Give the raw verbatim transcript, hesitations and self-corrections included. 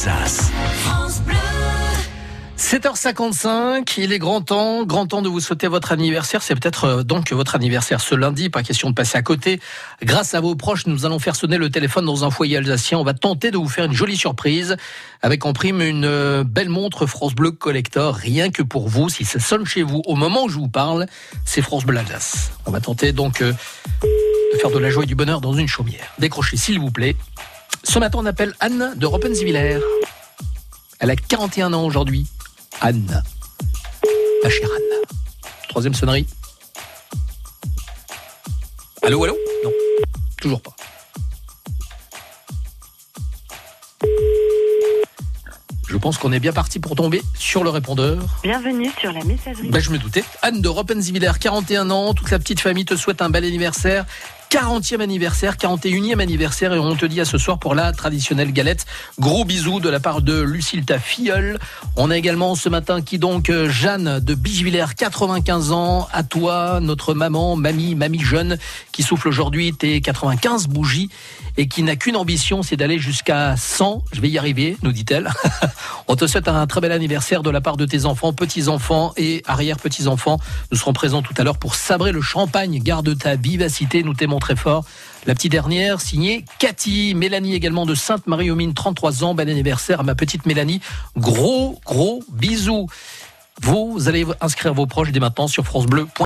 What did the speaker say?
Alsace. France Bleu. sept heures cinquante-cinq, il est grand temps, grand temps de vous souhaiter votre anniversaire. C'est peut-être euh, donc votre anniversaire ce lundi, pas question de passer à côté. Grâce à vos proches, nous allons faire sonner le téléphone dans un foyer alsacien. On va tenter de vous faire une jolie surprise avec en prime une euh, belle montre France Bleu Collector, rien que pour vous. Si ça sonne chez vous au moment où je vous parle, c'est France Bleu Alsace. On va tenter donc euh, de faire de la joie et du bonheur dans une chaumière. Décrochez s'il vous plaît. Ce matin, on appelle Anne de Roppenswiller. Elle a quarante et un ans aujourd'hui. Anne, ma chère Anne. Troisième sonnerie. Allô, allô ? Non, toujours pas. Je pense qu'on est bien parti pour tomber sur le répondeur. Bienvenue sur la messagerie. Ben, je me doutais. Anne de Roppenswiller, quarante et un ans. Toute la petite famille te souhaite un bel anniversaire. quarantième anniversaire, quarante et unième anniversaire, et on te dit à ce soir pour la traditionnelle galette. Gros bisous de la part de Lucille, ta filleule. On a également ce matin qui donc Jeanne de Bichevillers, quatre-vingt-quinze ans. À toi, notre maman, mamie, mamie jeune, qui souffle aujourd'hui tes quatre-vingt-quinze bougies et qui n'a qu'une ambition, c'est d'aller jusqu'à cent. Je vais y arriver, nous dit-elle. On te souhaite un très bel anniversaire de la part de tes enfants, petits-enfants et arrière-petits-enfants. Nous serons présents tout à l'heure pour sabrer le champagne. Garde ta vivacité, nous t'aimons très fort. La petite dernière, signée Cathy. Mélanie également de Sainte-Marie-aux-Mines, trente-trois ans. Bon anniversaire à ma petite Mélanie. Gros, gros bisous. Vous allez inscrire vos proches dès maintenant sur francebleu point com.